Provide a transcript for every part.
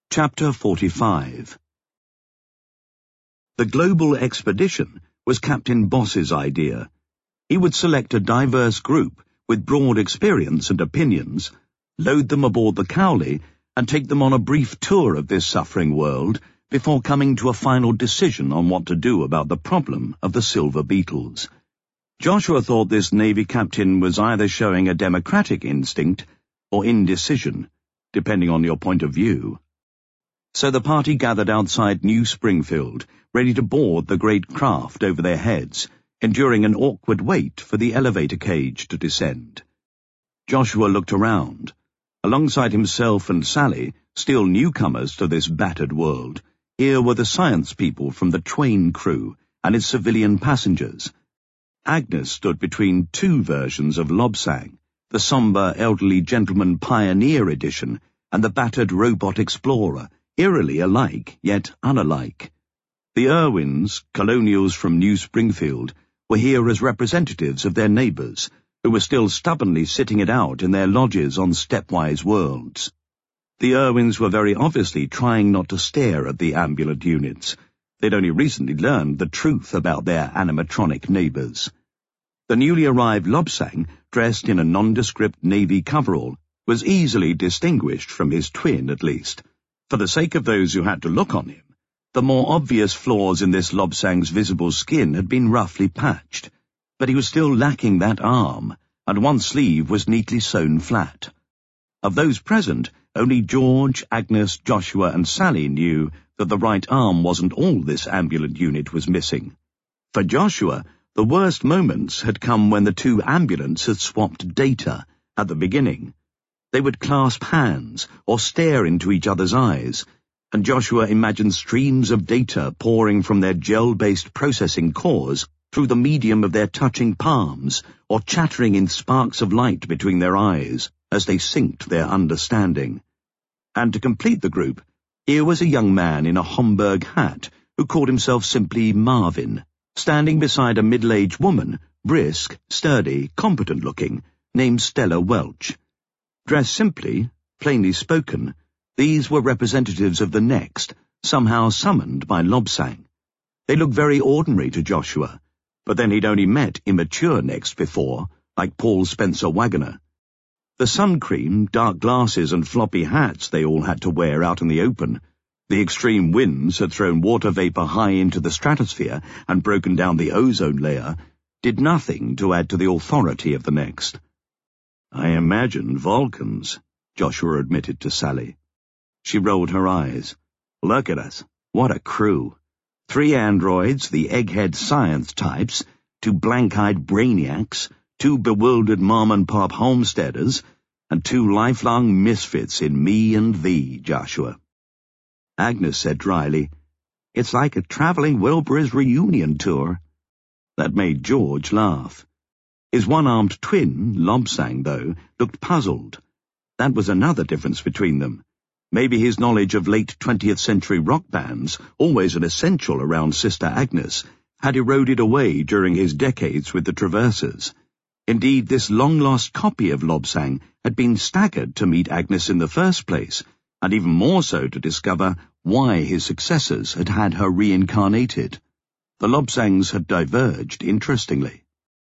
Chapter 45. The global expedition was Captain Boss's idea. He would select a diverse group with broad experience and opinions, load them aboard the Cowley, and take them on a brief tour of this suffering world before coming to a final decision on what to do about the problem of the Silver Beetles. Joshua thought this Navy captain was either showing a democratic instinct or indecision, depending on your point of view. So the party gathered outside New Springfield, ready to board the great craft over their heads, enduring an awkward wait for the elevator cage to descend. Joshua looked around. Alongside himself and Sally, still newcomers to this battered world, here were the science people from the Twain crew and its civilian passengers. Agnes stood between two versions of Lobsang, the somber elderly gentleman pioneer edition and the battered robot explorer, eerily alike, yet unalike. The Irwins, colonials from New Springfield, were here as representatives of their neighbours, who were still stubbornly sitting it out in their lodges on stepwise worlds. The Irwins were very obviously trying not to stare at the ambulant units. They'd only recently learned the truth about their animatronic neighbours. The newly arrived Lobsang, dressed in a nondescript navy coverall, was easily distinguished from his twin, at least. For the sake of those who had to look on him, the more obvious flaws in this Lobsang's visible skin had been roughly patched, but he was still lacking that arm, and one sleeve was neatly sewn flat. Of those present, only George, Agnes, Joshua, and Sally knew that the right arm wasn't all this ambulant unit was missing. For Joshua, the worst moments had come when the two ambulants had swapped data at the beginning. They would clasp hands or stare into each other's eyes, and Joshua imagined streams of data pouring from their gel-based processing cores through the medium of their touching palms or chattering in sparks of light between their eyes as they synced their understanding. And to complete the group, here was a young man in a Homburg hat who called himself simply Marvin, standing beside a middle-aged woman, brisk, sturdy, competent-looking, named Stella Welch. Dressed simply, plainly spoken, these were representatives of the Next, somehow summoned by Lobsang. They looked very ordinary to Joshua, but then he'd only met immature Next before, like Paul Spencer Wagoner. The sun cream, dark glasses and floppy hats they all had to wear out in the open, the extreme winds had thrown water vapour high into the stratosphere and broken down the ozone layer, did nothing to add to the authority of the Next. "I imagine Vulcans," Joshua admitted to Sally. She rolled her eyes. "Look at us. What a crew. 3 androids, the egghead science types, 2 blank-eyed brainiacs, 2 bewildered mom-and-pop homesteaders, and 2 lifelong misfits in me and thee, Joshua." Agnes said dryly, "It's like a travelling Wilbur's reunion tour." That made George laugh. His one-armed twin, Lobsang, though, looked puzzled. That was another difference between them. Maybe his knowledge of late 20th century rock bands, always an essential around Sister Agnes, had eroded away during his decades with the Traversers. Indeed, this long-lost copy of Lobsang had been staggered to meet Agnes in the first place, and even more so to discover why his successors had had her reincarnated. The Lobsangs had diverged interestingly.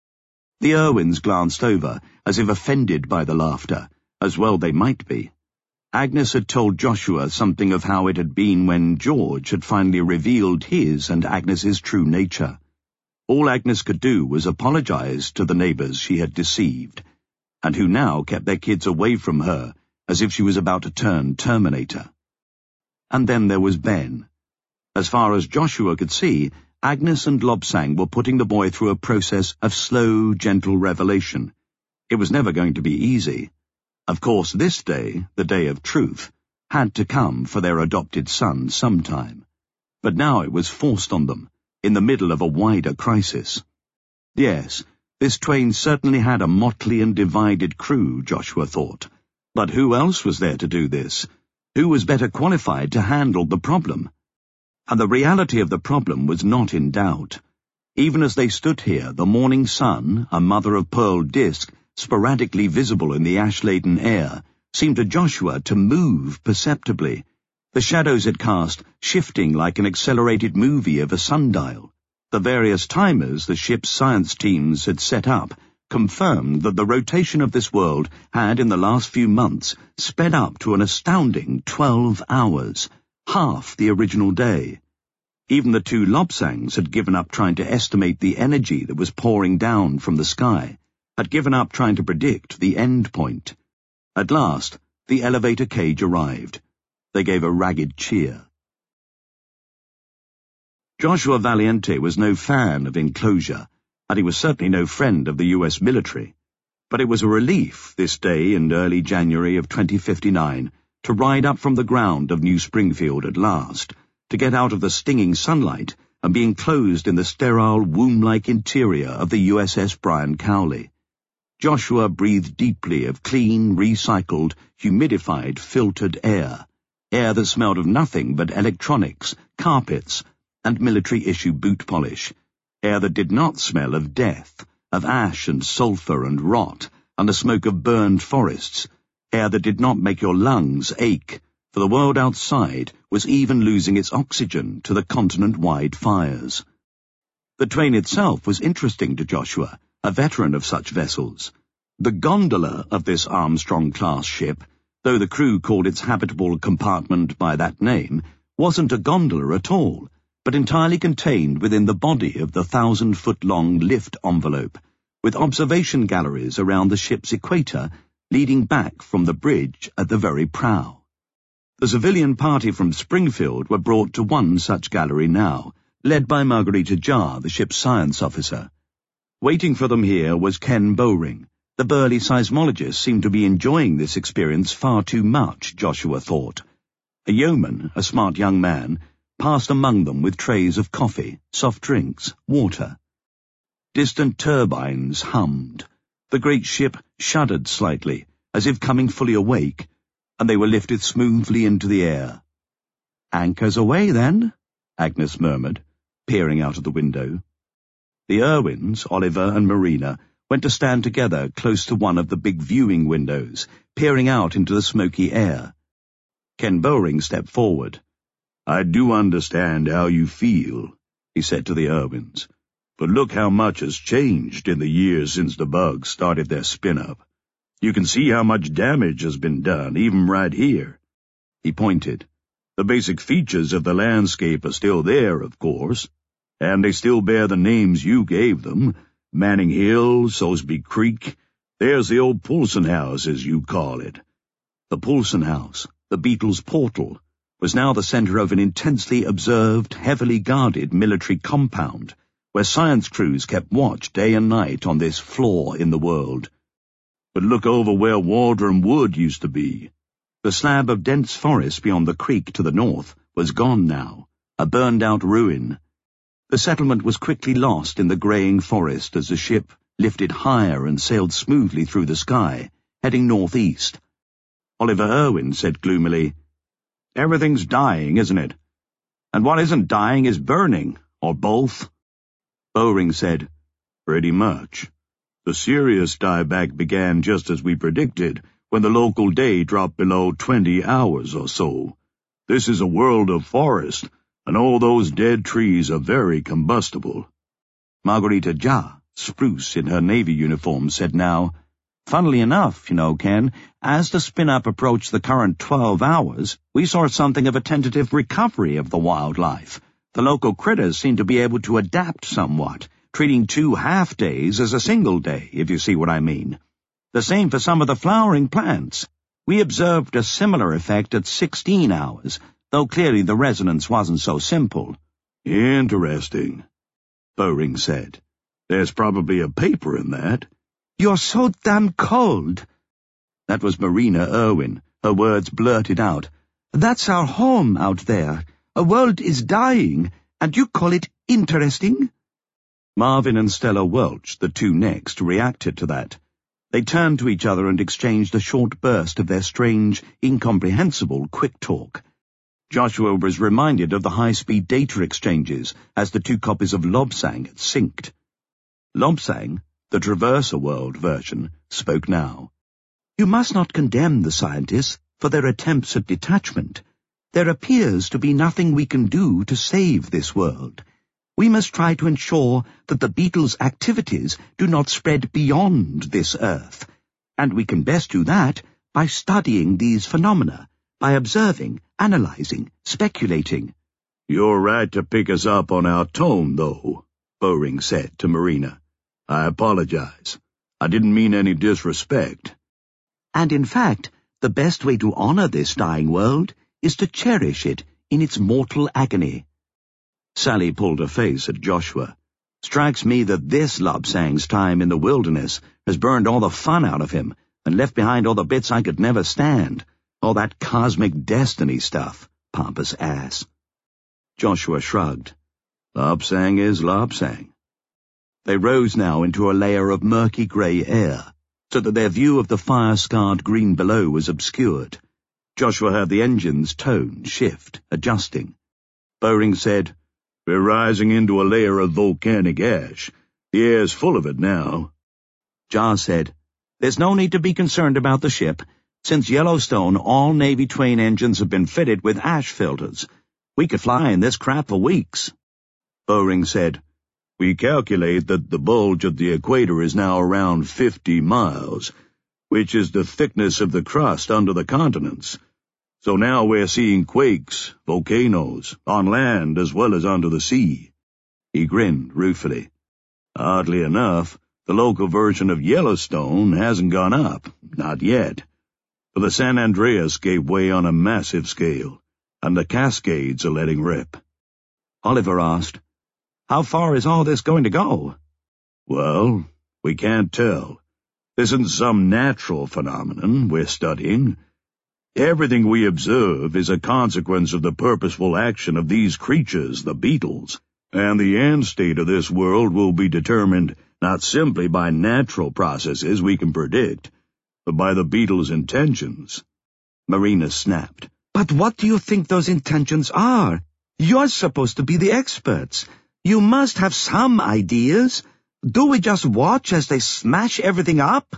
The Irwins glanced over, as if offended by the laughter, as well they might be. Agnes had told Joshua something of how it had been when George had finally revealed his and Agnes's true nature. All Agnes could do was apologize to the neighbours she had deceived, and who now kept their kids away from her as if she was about to turn Terminator. And then there was Ben. As far as Joshua could see, Agnes and Lobsang were putting the boy through a process of slow, gentle revelation. It was never going to be easy. Of course, this day, the day of truth, had to come for their adopted son sometime. But now it was forced on them, in the middle of a wider crisis. Yes, this Twain certainly had a motley and divided crew, Joshua thought. But who else was there to do this? Who was better qualified to handle the problem? And the reality of the problem was not in doubt. Even as they stood here, the morning sun, a mother-of-pearl disk, sporadically visible in the ash-laden air, seemed to Joshua to move perceptibly, the shadows it cast shifting like an accelerated movie of a sundial. The various timers the ship's science teams had set up confirmed that the rotation of this world had, in the last few months, sped up to an astounding 12 hours, half the original day. Even the two Lobsangs had given up trying to estimate the energy that was pouring down from the sky, had given up trying to predict the end point. At last, the elevator cage arrived. They gave a ragged cheer. Joshua Valiente was no fan of enclosure, and he was certainly no friend of the US military. But it was a relief, this day in early January of 2059, to ride up from the ground of New Springfield at last, to get out of the stinging sunlight and be enclosed in the sterile, womb-like interior of the USS Brian Cowley. Joshua breathed deeply of clean, recycled, humidified, filtered air that smelled of nothing but electronics, carpets, and military-issue boot polish, air that did not smell of death, of ash and sulphur and rot, and the smoke of burned forests, air that did not make your lungs ache, for the world outside was even losing its oxygen to the continent-wide fires. The train itself was interesting to Joshua, a veteran of such vessels. The gondola of this Armstrong-class ship, though the crew called its habitable compartment by that name, wasn't a gondola at all, but entirely contained within the body of the 1,000-foot-long lift envelope, with observation galleries around the ship's equator leading back from the bridge at the very prow. The civilian party from Springfield were brought to one such gallery now, led by Margarita Jar, the ship's science officer. Waiting for them here was Ken Bowring. The burly seismologist seemed to be enjoying this experience far too much, Joshua thought. A yeoman, a smart young man, passed among them with trays of coffee, soft drinks, water. Distant turbines hummed. The great ship shuddered slightly, as if coming fully awake, and they were lifted smoothly into the air. "Anchors away, then," Agnes murmured, peering out of the window. The Irwins, Oliver and Marina, went to stand together close to one of the big viewing windows, peering out into the smoky air. Ken Bowring stepped forward. "I do understand how you feel," he said to the Irwins, "but look how much has changed in the years since the bugs started their spin-up. You can see how much damage has been done, even right here." He pointed. "The basic features of the landscape are still there, of course, and they still bear the names you gave them, Manning Hill, Soseby Creek. There's the old Poulsen House, as you call it." The Poulsen House, the Beatles' portal, was now the center of an intensely observed, heavily guarded military compound, where science crews kept watch day and night on this flaw in the world. But look over where Waldron Wood used to be. The slab of dense forest beyond the creek to the north was gone now, a burned-out ruin. The settlement was quickly lost in the greying forest as the ship lifted higher and sailed smoothly through the sky, heading northeast. Oliver Irwin said gloomily, "Everything's dying, isn't it? And what isn't dying is burning, or both." Bowring said, "Pretty much. The serious dieback began just as we predicted, when the local day dropped below 20 hours or so. This is a world of forest, and all those dead trees are very combustible." Margarita Jar, spruce in her Navy uniform, said now, "Funnily enough, Ken, as the spin-up approached the current 12 hours, we saw something of a tentative recovery of the wildlife. The local critters seem to be able to adapt somewhat, treating 2 half-days as a single day, if you see what I mean. The same for some of the flowering plants. We observed a similar effect at 16 hours, though clearly the resonance wasn't so simple." "Interesting," Bowring said. "There's probably a paper in that." "You're so damn cold." That was Marina Irwin, her words blurted out. "That's our home out there. A world is dying, and you call it interesting?" Marvin and Stella Welch, the two next, reacted to that. They turned to each other and exchanged a short burst of their strange, incomprehensible quick talk. Joshua was reminded of the high-speed data exchanges as the 2 copies of Lobsang had synced. Lobsang, the Traverser World version, spoke now. "You must not condemn the scientists for their attempts at detachment. There appears to be nothing we can do to save this world. We must try to ensure that the beetles' activities do not spread beyond this earth, and we can best do that by studying these phenomena, by observing, analyzing, speculating. "You're right to pick us up on our tone, though," Bowring said to Marina. "I apologize. I didn't mean any disrespect." And in fact, the best way to honor this dying world is to cherish it in its mortal agony. Sally pulled a face at Joshua. Strikes me that this Lobsang's time in the wilderness has burned all the fun out of him and left behind all the bits I could never stand. All that cosmic destiny stuff, pompous ass. Joshua shrugged. Lobsang is Lobsang. They rose now into a layer of murky grey air, so that their view of the fire-scarred green below was obscured. Joshua heard the engine's tone shift, adjusting. Bowring said, "We're rising into a layer of volcanic ash. The air's full of it now." Jar said, "There's no need to be concerned about the ship. Since Yellowstone, all Navy train engines have been fitted with ash filters. We could fly in this crap for weeks." Bowring said, "We calculate that the bulge at the equator is now around 50 miles, which is the thickness of the crust under the continents. So now we're seeing quakes, volcanoes, on land as well as under the sea." He grinned ruefully. "Oddly enough, the local version of Yellowstone hasn't gone up, not yet. But the San Andreas gave way on a massive scale, and the Cascades are letting rip." Oliver asked, "How far is all this going to go?" "Well, we can't tell. This isn't some natural phenomenon we're studying. Everything we observe is a consequence of the purposeful action of these creatures, the beetles, and the end state of this world will be determined not simply by natural processes we can predict, but by the beetles' intentions." Marina snapped. "But what do you think those intentions are? You're supposed to be the experts. You must have some ideas. Do we just watch as they smash everything up?"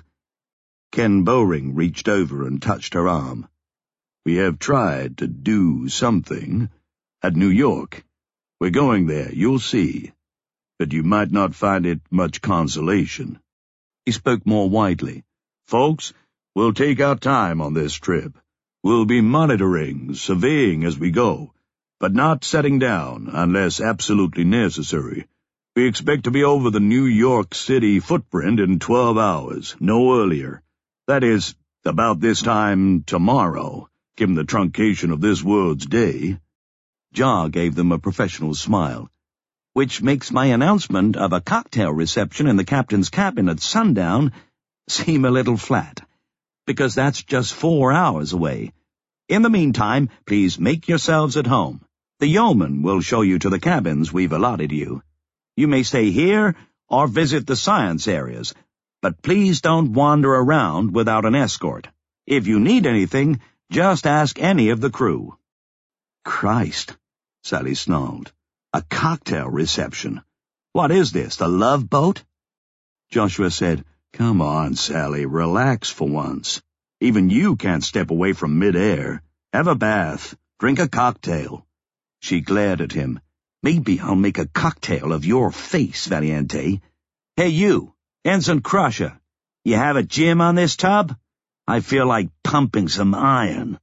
Ken Bowring reached over and touched her arm. "We have tried to do something. At New York. We're going there, you'll see. But you might not find it much consolation." He spoke more widely. "Folks, we'll take our time on this trip. We'll be monitoring, surveying as we go, but not setting down unless absolutely necessary. We expect to be over the New York City footprint in 12 hours, no earlier. That is, about this time tomorrow, given the truncation of this world's day." Jar gave them a professional smile. "Which makes my announcement of a cocktail reception in the captain's cabin at sundown seem a little flat, because that's just 4 hours away. In the meantime, please make yourselves at home. The yeoman will show you to the cabins we've allotted you. You may stay here or visit the science areas, but please don't wander around without an escort. If you need anything, just ask any of the crew." "Christ," Sally snarled. "A cocktail reception. What is this, the Love Boat?" Joshua said, "Come on, Sally, relax for once. Even you can't step away from mid-air. Have a bath, drink a cocktail." She glared at him. "Maybe I'll make a cocktail of your face, Valiente. Hey you, Ensign Crusher, you have a gym on this tub? I feel like pumping some iron."